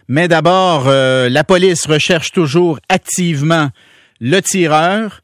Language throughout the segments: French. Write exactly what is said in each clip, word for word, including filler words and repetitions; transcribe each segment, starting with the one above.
Mais d'abord, euh, la police recherche toujours activement le tireur.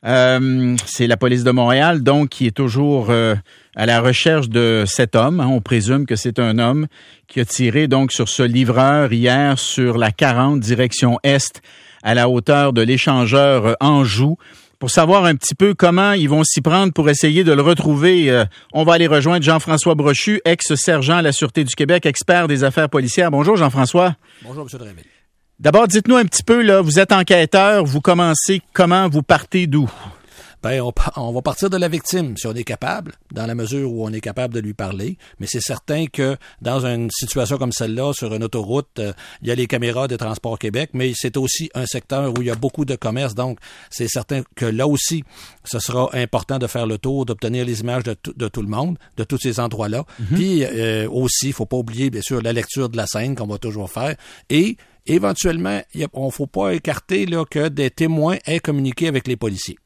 Euh, c'est la police de Montréal, donc, qui est toujours euh, à la recherche de cet homme. On présume que c'est un homme qui a tiré donc sur ce livreur hier sur la quarante, direction Est, à la hauteur de l'échangeur Anjou. Pour savoir un petit peu comment ils vont s'y prendre pour essayer de le retrouver, euh, on va aller rejoindre Jean-François Brochu, ex-sergent à la Sûreté du Québec, expert des affaires policières. Bonjour Jean-François. Bonjour M. Drainville. D'abord, dites-nous un petit peu, là, vous êtes enquêteur, vous commencez comment, vous partez d'où? Ben, on, on va partir de la victime, si on est capable, dans la mesure où on est capable de lui parler. Mais c'est certain que dans une situation comme celle-là, sur une autoroute, euh, il y a les caméras de Transport Québec, mais c'est aussi un secteur où il y a beaucoup de commerce. Donc, c'est certain que là aussi, ce sera important de faire le tour, d'obtenir les images de, t- de tout le monde, de tous ces endroits-là. Mm-hmm. Puis euh, aussi, il faut pas oublier, bien sûr, la lecture de la scène qu'on va toujours faire. Et éventuellement, on ne faut pas écarter là, que des témoins aient communiqué avec les policiers.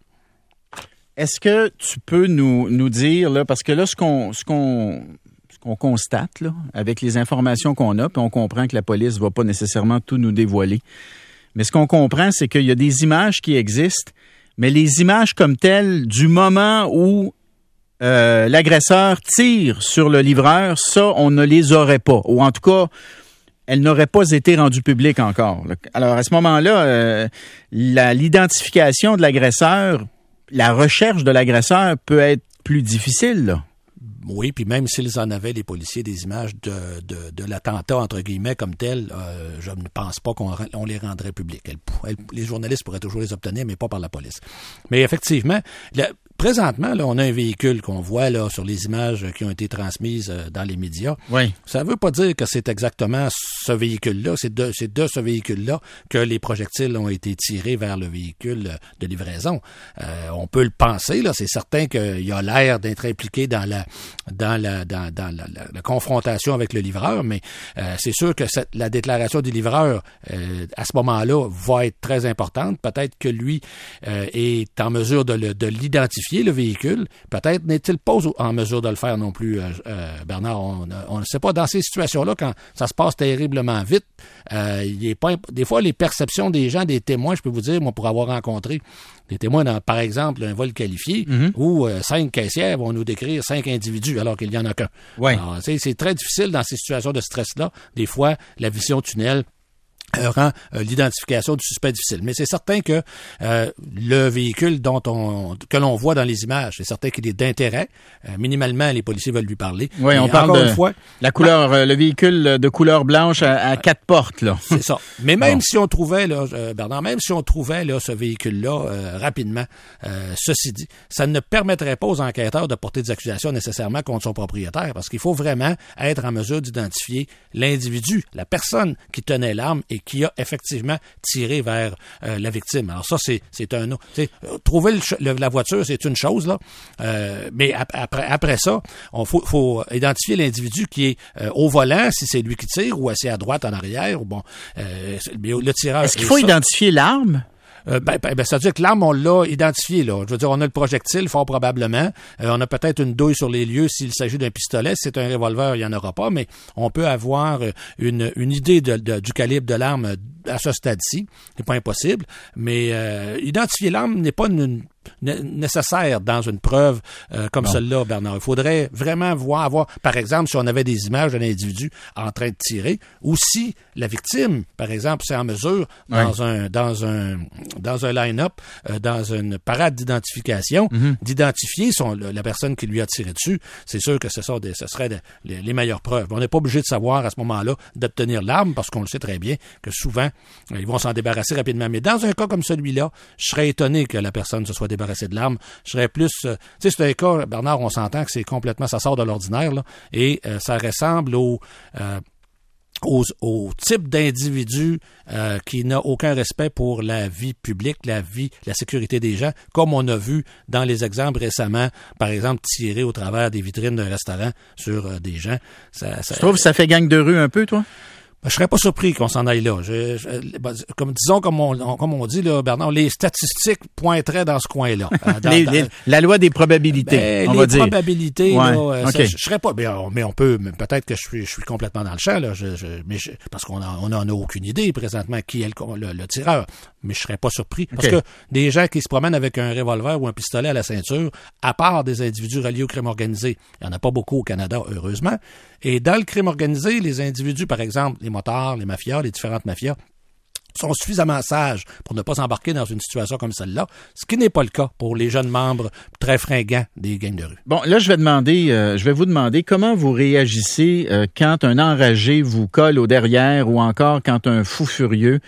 Est-ce que tu peux nous, nous dire, là, parce que là, ce qu'on, ce qu'on, ce qu'on constate, là, avec les informations qu'on a, puis on comprend que la police ne va pas nécessairement tout nous dévoiler, mais ce qu'on comprend, c'est qu'il y a des images qui existent, mais les images comme telles, du moment où euh, l'agresseur tire sur le livreur, ça, on ne les aurait pas, ou en tout cas, elles n'auraient pas été rendues publiques encore. Alors, à ce moment-là, euh, la, l'identification de l'agresseur, la recherche de l'agresseur peut être plus difficile, là. Oui, puis même s'ils en avaient, les policiers, des images de, de, de l'attentat, entre guillemets, comme tel, euh, je ne pense pas qu'on on les rendrait publics. Elle, elle, les journalistes pourraient toujours les obtenir, mais pas par la police. Mais effectivement, la, présentement, là, on a un véhicule qu'on voit là sur les images qui ont été transmises euh, dans les médias. Oui. Ça ne veut pas dire que c'est exactement ce véhicule-là, c'est de, c'est de ce véhicule-là que les projectiles ont été tirés vers le véhicule de livraison. Euh, on peut le penser, là, c'est certain qu'il a l'air d'être impliqué dans la dans la dans, dans la, la, la confrontation avec le livreur, mais euh, c'est sûr que cette, la déclaration du livreur euh, à ce moment-là va être très importante. Peut-être que lui euh, est en mesure de, le, de l'identifier, le véhicule. Peut-être n'est-il pas en mesure de le faire non plus, euh, euh, Bernard. On, on ne sait pas. Dans ces situations-là, quand ça se passe terriblement vite, euh, il est pas, des fois, les perceptions des gens, des témoins, je peux vous dire, moi, pour avoir rencontré des témoins dans, par exemple, un vol qualifié, mm-hmm. où euh, cinq caissières vont nous décrire cinq individus alors qu'il n'y en a qu'un. Ouais. Alors, c'est, c'est très difficile dans ces situations de stress-là. Des fois, la vision tunnel Euh, rend euh, l'identification du suspect difficile. Mais c'est certain que euh, le véhicule dont on que l'on voit dans les images, c'est certain qu'il est d'intérêt. Euh, minimalement, les policiers veulent lui parler. Oui, on parle de une fois, la couleur, euh, le véhicule de couleur blanche à, à quatre portes, là. C'est ça. Mais même bon. si on trouvait, là, euh, Bernard, même si on trouvait là ce véhicule-là euh, rapidement, euh, ceci dit, ça ne permettrait pas aux enquêteurs de porter des accusations nécessairement contre son propriétaire, parce qu'il faut vraiment être en mesure d'identifier l'individu, la personne qui tenait l'arme et qui a effectivement tiré vers euh, la victime. Alors ça, c'est c'est un autre. Trouver le, le, la voiture, c'est une chose, là. Euh, mais ap- après après ça, on faut, faut identifier l'individu qui est euh, au volant, si c'est lui qui tire, ou assis à droite en arrière, ou bon. Euh, le tireur. Est-ce qu'il faut ça, identifier l'arme? Euh, ben, ben, ben, ça veut dire que l'arme, on l'a identifié, là. Je veux dire, on a le projectile, fort probablement. Euh, on a peut-être une douille sur les lieux s'il s'agit d'un pistolet. Si c'est un revolver, il n'y en aura pas, mais on peut avoir une, une idée de, de, du calibre de l'arme à ce stade-ci. C'est pas impossible, mais euh, identifier l'arme n'est pas une, une nécessaire dans une preuve euh, comme bon. Celle-là, Bernard. Il faudrait vraiment voir, avoir, par exemple, si on avait des images d'un individu en train de tirer, ou si la victime, par exemple, c'est en mesure, dans oui. un dans un dans un line-up, euh, dans une parade d'identification, mm-hmm. d'identifier son, la personne qui lui a tiré dessus, c'est sûr que ce, sont des, ce serait des, les, les meilleures preuves. On n'est pas obligé de savoir à ce moment-là d'obtenir l'arme, parce qu'on le sait très bien que souvent, ils vont s'en débarrasser rapidement. Mais dans un cas comme celui-là, je serais étonné que la personne se soit débarrassée de l'arme. Je serais plus... Euh, tu sais, c'est un cas, Bernard, on s'entend que c'est complètement... Ça sort de l'ordinaire, là, et euh, ça ressemble au... Euh, Au, au type d'individu euh, qui n'a aucun respect pour la vie publique, la vie, la sécurité des gens, comme on a vu dans les exemples récemment, par exemple, tirer au travers des vitrines d'un restaurant sur euh, des gens. Ça, ça, tu trouves que ça fait gang de rue un peu, toi? Ben, je serais pas surpris qu'on s'en aille là. Je, je, ben, comme disons, comme on, on, comme on dit là, Bernard, les statistiques pointeraient dans ce coin-là. Dans, les, dans, les, la loi des probabilités, ben, on les va dire. probabilités, ouais, là, okay. ça, je, je serais pas. Mais on, mais on peut. Mais peut-être que je suis, je suis complètement dans le champ là. Je, je, mais je, parce qu'on a, on en a aucune idée présentement qui est le, le, le tireur. Mais je serais pas surpris parce okay. que des gens qui se promènent avec un revolver ou un pistolet à la ceinture, à part des individus reliés au crime organisé, il y en a pas beaucoup au Canada, heureusement. Et dans le crime organisé, les individus, par exemple, les motards, les mafias, les différentes mafias, sont suffisamment sages pour ne pas s'embarquer dans une situation comme celle-là, ce qui n'est pas le cas pour les jeunes membres très fringants des gangs de rue. Bon, là, je vais demander, euh, je vais vous demander comment vous réagissez euh, quand un enragé vous colle au derrière ou encore quand un fou furieux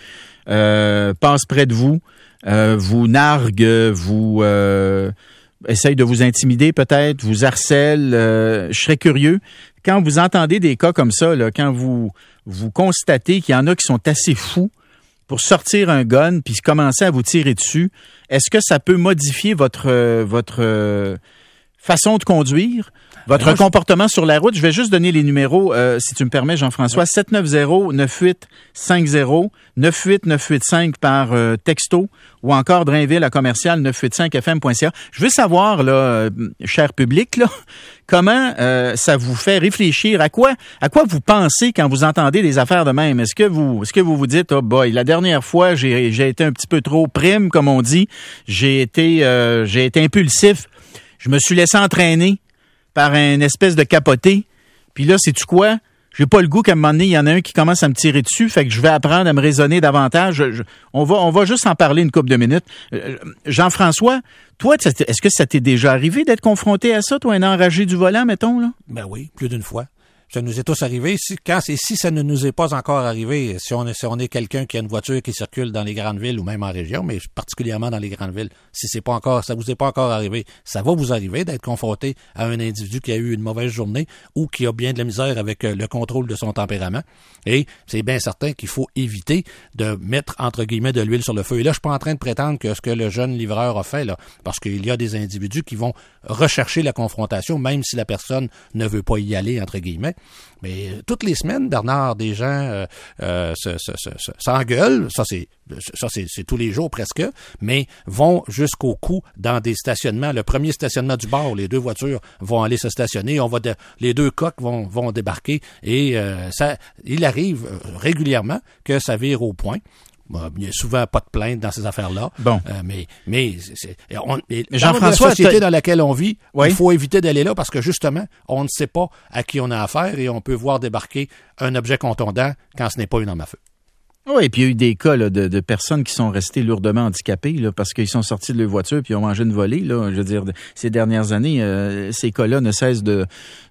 euh, passe près de vous, euh, vous nargue, vous euh, essaye de vous intimider peut-être, vous harcèle. Euh, je serais curieux. Quand vous entendez des cas comme ça, là, quand vous vous constatez qu'il y en a qui sont assez fous pour sortir un gun puis commencer à vous tirer dessus, est-ce que ça peut modifier votre euh, votre euh, façon de conduire, votre moi, comportement je... sur la route? Je vais juste donner les numéros, euh, si tu me permets, Jean-François. Ouais. sept neuf zéro neuf huit cinq zéro, neuf huit neuf huit cinq par euh, texto ou encore Drainville à commercial neuf huit cinq f m point c a. Je veux savoir, là, euh, cher public, là, comment euh, ça vous fait réfléchir? À quoi à quoi vous pensez quand vous entendez des affaires de même? Est-ce que vous est-ce que vous vous dites, oh boy, la dernière fois, j'ai, j'ai été un petit peu trop prime, comme on dit. J'ai été euh, j'ai été impulsif. Je me suis laissé entraîner par une espèce de capoté. Puis là, sais-tu quoi? J'ai pas le goût qu'à un moment donné, il y en a un qui commence à me tirer dessus, fait que je vais apprendre à me raisonner davantage. Je, je, on va on va juste en parler une couple de minutes. Euh, Jean-François, toi, est-ce que ça t'est déjà arrivé d'être confronté à ça, toi, un enragé du volant, mettons, là? Ben oui, plus d'une fois. Ça nous est tous arrivé. Si, quand, et si ça ne nous est pas encore arrivé, si on est, si on est quelqu'un qui a une voiture qui circule dans les grandes villes ou même en région, mais particulièrement dans les grandes villes, si c'est pas encore, ça vous est pas encore arrivé, ça va vous arriver d'être confronté à un individu qui a eu une mauvaise journée ou qui a bien de la misère avec le contrôle de son tempérament. Et c'est bien certain qu'il faut éviter de mettre, entre guillemets, de l'huile sur le feu. Et là, je suis pas en train de prétendre que ce que le jeune livreur a fait, là, parce qu'il y a des individus qui vont rechercher la confrontation, même si la personne ne veut pas y aller, entre guillemets. Mais euh, toutes les semaines, Bernard, des gens euh, euh, se, se, se, se, s'engueulent, ça c'est ça c'est, c'est tous les jours presque, mais vont jusqu'au cou dans des stationnements. Le premier stationnement du bar, les deux voitures vont aller se stationner, on va de, les deux coqs vont, vont débarquer et euh, ça, il arrive régulièrement que ça vire au point. Bon, il n'y a souvent pas de plainte dans ces affaires-là. Bon. Euh, mais mais, c'est, on, mais Jean-François, la société t'as... dans laquelle on vit, oui. il faut éviter d'aller là parce que justement, on ne sait pas à qui on a affaire et on peut voir débarquer un objet contondant quand ce n'est pas une arme à feu. Oui, puis il y a eu des cas là, de, de personnes qui sont restées lourdement handicapées là, parce qu'ils sont sortis de leur voiture puis ont mangé une volée. Là, je veux dire, ces dernières années, euh, ces cas-là ne cessent de,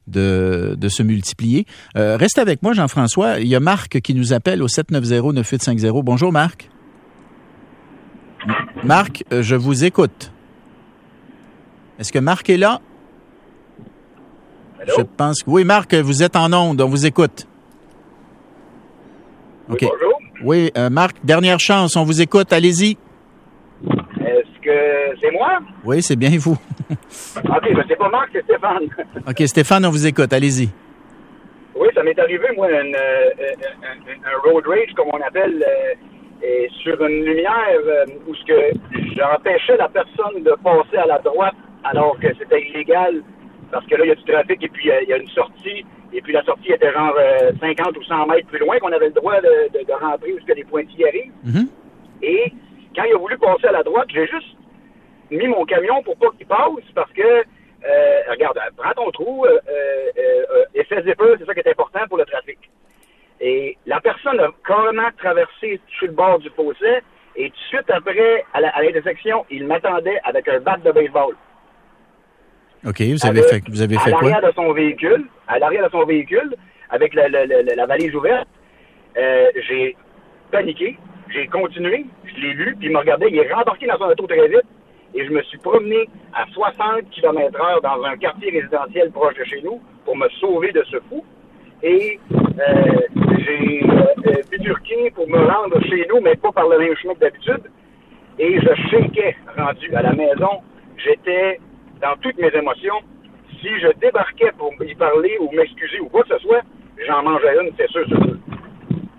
de, de se multiplier. Euh, reste avec moi, Jean-François. Il y a Marc qui nous appelle au sept neuf zéro neuf huit cinq zéro. Bonjour, Marc. Marc, je vous écoute. Est-ce que Marc est là? Allô? Je pense que oui, Marc, vous êtes en onde, on vous écoute. Oui, OK. bonjour. Oui, euh, Marc, dernière chance, on vous écoute, allez-y. Est-ce que c'est moi? Oui, c'est bien vous. OK, ben c'est pas Marc, c'est Stéphane. OK, Stéphane, on vous écoute, allez-y. Oui, ça m'est arrivé, moi, une, un, un road rage, comme on appelle, euh, et sur une lumière euh, où ce que j'empêchais la personne de passer à la droite alors que c'était illégal, parce que là, il y a du trafic et puis il y, y a une sortie. Et puis la sortie était genre euh, cinquante ou cent mètres plus loin qu'on avait le droit de, de, de rentrer où ce que les pointillés arrivent. Mm-hmm. Et quand il a voulu passer à la droite, j'ai juste mis mon camion pour pas qu'il passe parce que, euh, regarde, prends ton trou, euh, euh, euh, effet zipper, c'est ça qui est important pour le trafic. Et la personne a carrément traversé sur le bord du fossé et tout de suite après, à, la, à l'intersection, il m'attendait avec un bat de baseball. OK, vous avez avec, fait, vous avez fait quoi? À l'arrière de son véhicule, à l'arrière de son véhicule, avec la, la, la, la valise ouverte, euh, j'ai paniqué, j'ai continué, je l'ai vu, puis il m'a regardé, il est rembarqué dans son auto très vite, et je me suis promené à soixante kilomètres heure dans un quartier résidentiel proche de chez nous pour me sauver de ce fou. Et euh, j'ai euh, bifurqué pour me rendre chez nous, mais pas par le même chemin que d'habitude. Et je shakeais rendu à la maison. J'étais dans toutes mes émotions. Si je débarquais pour y parler ou m'excuser ou quoi que ce soit, j'en mangeais une, c'est sûr, c'est sûr.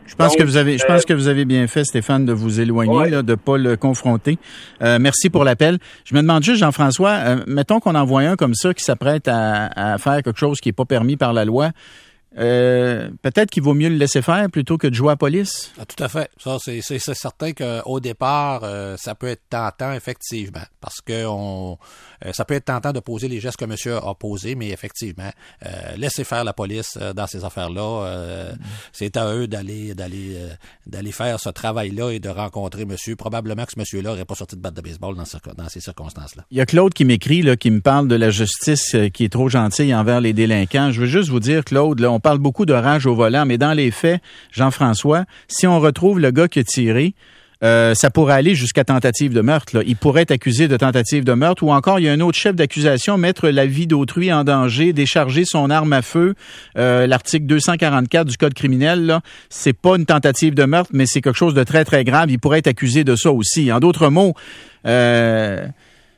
Je pense Donc, que vous avez, je euh, pense que vous avez bien fait, Stéphane, de vous éloigner, ouais. là, de pas le confronter. Euh, merci pour l'appel. Je me demande juste, Jean-François, euh, mettons qu'on envoie un comme ça qui s'apprête à, à faire quelque chose qui est pas permis par la loi. Euh, peut-être qu'il vaut mieux le laisser faire plutôt que de jouer à la police. Ah, tout à fait. Ça, c'est, c'est, c'est certain qu'au départ, euh, ça peut être tentant, effectivement, parce que on, euh, ça peut être tentant de poser les gestes que monsieur a posés, mais effectivement, euh, laissez faire la police euh, dans ces affaires-là. Euh, mm. C'est à eux d'aller, d'aller, euh, d'aller faire ce travail-là et de rencontrer monsieur. Probablement que ce monsieur-là n'aurait pas sorti de batte de baseball dans, ce, dans ces circonstances-là. Il y a Claude qui m'écrit, là, qui me parle de la justice euh, qui est trop gentille envers les délinquants. Je veux juste vous dire, Claude, là, on parle beaucoup de rage au volant, mais dans les faits, Jean-François, si on retrouve le gars qui a tiré, euh, ça pourrait aller jusqu'à tentative de meurtre. Là. Il pourrait être accusé de tentative de meurtre ou encore, il y a un autre chef d'accusation, mettre la vie d'autrui en danger, décharger son arme à feu. Euh, l'article deux cent quarante-quatre du Code criminel, là, c'est pas une tentative de meurtre, mais c'est quelque chose de très, très grave. Il pourrait être accusé de ça aussi. En d'autres mots, euh...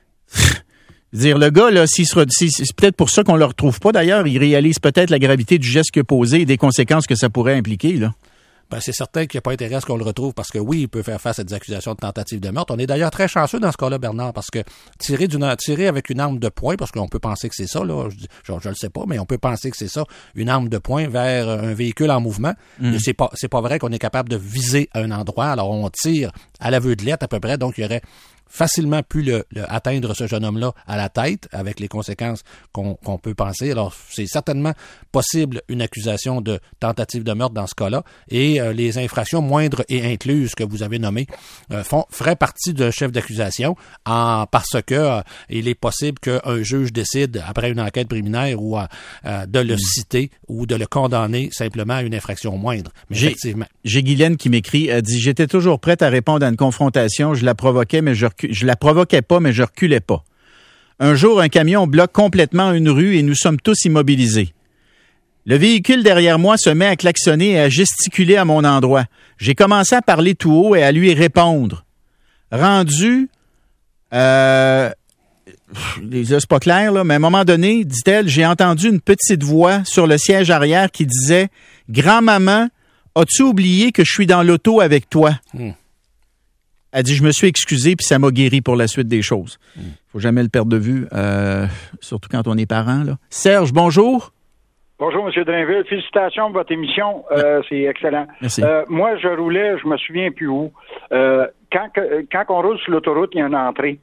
dire le gars, là, s'il se, si, c'est peut-être pour ça qu'on le retrouve pas d'ailleurs, il réalise peut-être la gravité du geste qu'il a posé et des conséquences que ça pourrait impliquer, là. Ben, c'est certain qu'il n'y a pas intérêt à ce qu'on le retrouve parce que oui, il peut faire face à des accusations de tentative de meurtre. On est d'ailleurs très chanceux dans ce cas-là, Bernard, parce que tirer d'une, tirer avec une arme de poing, parce qu'on peut penser que c'est ça, là, je, je, je le sais pas, mais on peut penser que c'est ça, une arme de poing vers un véhicule en mouvement. Mmh. Et c'est pas, c'est pas vrai qu'on est capable de viser un endroit. Alors, on tire à l'aveuglette à peu près, donc il y aurait facilement pu le, le atteindre ce jeune homme-là à la tête, avec les conséquences qu'on, qu'on peut penser. Alors, c'est certainement possible une accusation de tentative de meurtre dans ce cas-là, et euh, les infractions moindres et incluses que vous avez nommées euh, font feraient partie d'un chef d'accusation, en parce que euh, il est possible qu'un juge décide, après une enquête préliminaire, ou euh, de le mmh. citer ou de le condamner simplement à une infraction moindre. Mais j'ai, effectivement. J'ai Guylaine qui m'écrit, elle dit « J'étais toujours prête à répondre à une confrontation, je la provoquais, mais je Je la provoquais pas, mais je reculais pas. Un jour, un camion bloque complètement une rue et nous sommes tous immobilisés. Le véhicule derrière moi se met à klaxonner et à gesticuler à mon endroit. J'ai commencé à parler tout haut et à lui répondre. Rendu, euh, là, c'est pas clair, là, mais à un moment donné, dit-elle, j'ai entendu une petite voix sur le siège arrière qui disait « Grand-maman, as-tu oublié que je suis dans l'auto avec toi? Hmm. » Elle dit, je me suis excusé, puis ça m'a guéri pour la suite des choses. Il mm. faut jamais le perdre de vue, euh, surtout quand on est parent, là. Serge, bonjour. Bonjour, M. Drainville. Félicitations pour votre émission. Euh, c'est excellent. Merci. Euh, moi, je roulais, je me souviens plus où. Euh, quand, quand on roule sur l'autoroute, il y a une entrée.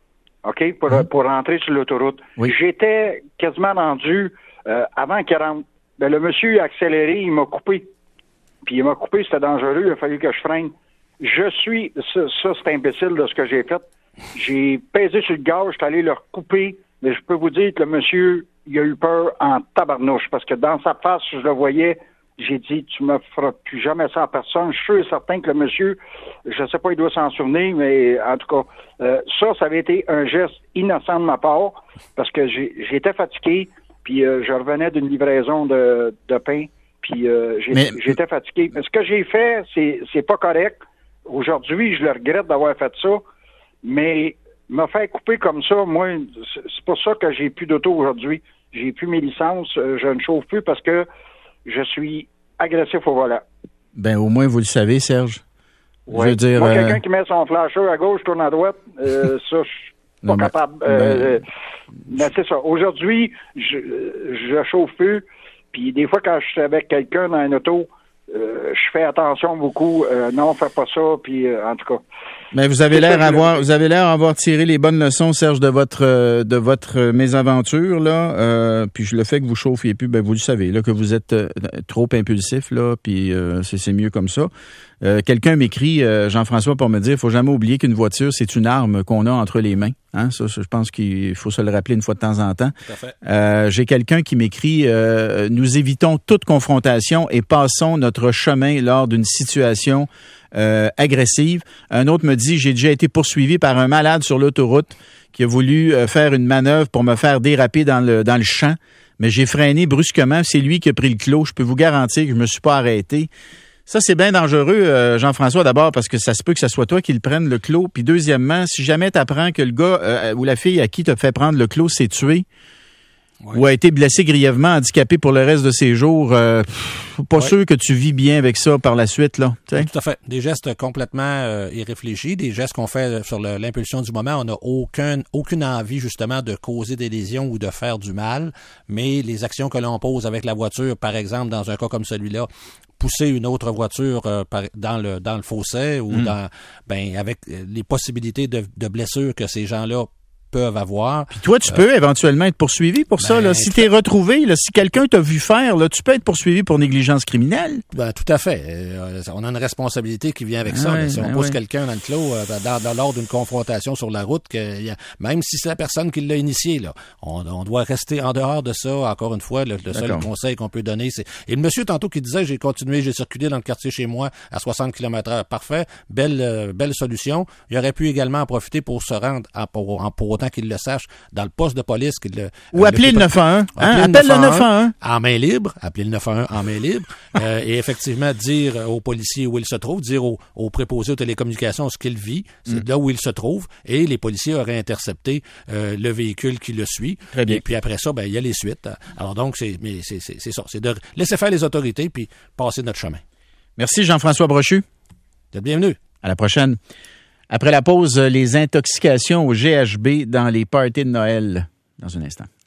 OK? Pour, mm. pour rentrer sur l'autoroute. Oui. J'étais quasiment rendu euh, avant qu'il rentre. Ben, le monsieur a accéléré, il m'a coupé. Puis il m'a coupé, c'était dangereux, il a fallu que je freine. Je suis, ça, ça c'est imbécile de ce que j'ai fait. J'ai pesé sur le gaz, je suis allé le recouper, mais je peux vous dire que le monsieur, il a eu peur en tabarnouche, parce que dans sa face, je le voyais, j'ai dit, tu me feras plus jamais ça en personne. Je suis sûr et certain que le monsieur, je sais pas, il doit s'en souvenir, mais en tout cas, euh, ça, ça avait été un geste innocent de ma part, parce que j'ai, j'étais fatigué, puis euh, je revenais d'une livraison de, de pain, puis euh, j'ai, mais... j'étais fatigué. Mais ce que j'ai fait, c'est, c'est pas correct. Aujourd'hui, je le regrette d'avoir fait ça, mais me faire couper comme ça, moi, c'est pour ça que j'ai plus d'auto aujourd'hui. J'ai plus mes licences, je ne chauffe plus parce que je suis agressif au volant. Ben, au moins, vous le savez, Serge. Ouais. Je veux dire, moi, euh... quelqu'un qui met son flasher à gauche, tourne à droite, euh, ça, je suis pas non, capable. Ben... Euh, mais c'est ça. Aujourd'hui, je, je chauffe plus, puis des fois, quand je suis avec quelqu'un dans une auto, Euh, je fais attention beaucoup. Euh, non, fais pas ça. Puis euh, en tout cas. Mais vous avez l'air avoir, vous avez l'air avoir tiré les bonnes leçons, Serge, de votre euh, de votre mésaventure là. Euh, puis le fait que vous chauffiez plus, ben vous le savez là que vous êtes euh, trop impulsif là. Puis euh, c'est, c'est mieux comme ça. Euh, quelqu'un m'écrit, euh, Jean-François, pour me dire, il faut jamais oublier qu'une voiture, c'est une arme qu'on a entre les mains. Hein? Ça, je pense qu'il faut se le rappeler une fois de temps en temps. Tout à fait. Euh, j'ai quelqu'un qui m'écrit, euh, nous évitons toute confrontation et passons notre chemin lors d'une situation euh, agressive. Un autre me dit, j'ai déjà été poursuivi par un malade sur l'autoroute qui a voulu euh, faire une manœuvre pour me faire déraper dans le dans le champ, mais j'ai freiné brusquement. C'est lui qui a pris le clos. Je peux vous garantir que je me suis pas arrêté. Ça, c'est bien dangereux, euh, Jean-François, d'abord, parce que ça se peut que ce soit toi qui le prenne, le clos. Puis deuxièmement, si jamais tu apprends que le gars euh, ou la fille à qui t'as fait prendre le clos s'est tué, oui. ou a été blessé grièvement, handicapé pour le reste de ses jours, euh, pas oui. sûr que tu vis bien avec ça par la suite, là. Oui, tout à fait. Des gestes complètement euh, irréfléchis, des gestes qu'on fait sur le, l'impulsion du moment. On n'a aucun, aucune envie, justement, de causer des lésions ou de faire du mal, mais les actions que l'on pose avec la voiture, par exemple, dans un cas comme celui-là, pousser une autre voiture euh, par, dans le dans le fossé ou mmh. dans ben avec les possibilités de, de blessures que ces gens-là peuvent avoir. Puis toi, tu euh, peux éventuellement être poursuivi pour ben, ça. Là. Si tu es retrouvé, là, si quelqu'un t'a vu faire, là, tu peux être poursuivi pour négligence criminelle. Ben, tout à fait. Euh, on a une responsabilité qui vient avec ah ça. Ouais, si on ben pousse ouais. quelqu'un dans le clos euh, dans, dans, lors d'une confrontation sur la route, que, y a, même si c'est la personne qui l'a initié, là, on, on doit rester en dehors de ça. Encore une fois, le, le seul conseil qu'on peut donner, c'est... Et le monsieur, tantôt, qui disait, j'ai continué, j'ai circulé dans le quartier chez moi à soixante kilomètres heure. Parfait. Belle, euh, belle solution. Il aurait pu également en profiter pour se rendre en, pour, en, pour autant qu'il le sache, dans le poste de police. Qu'il le, Ou euh, appeler le neuf un un. Hein? Appelle le neuf un un. En main libre. Appeler le neuf un un en main libre. euh, et effectivement, dire aux policiers où il se trouve, dire aux, aux préposés aux télécommunications ce qu'il vit, c'est mm. là où il se trouve. Et les policiers auraient intercepté euh, le véhicule qui le suit. Très bien. Et puis après ça, ben il y a les suites. Alors donc, c'est, mais c'est, c'est, c'est ça. C'est de laisser faire les autorités puis passer notre chemin. Merci Jean-François Brochu. Vous êtes bienvenu. À la prochaine. Après la pause, les intoxications au G H B dans les parties de Noël. Dans un instant.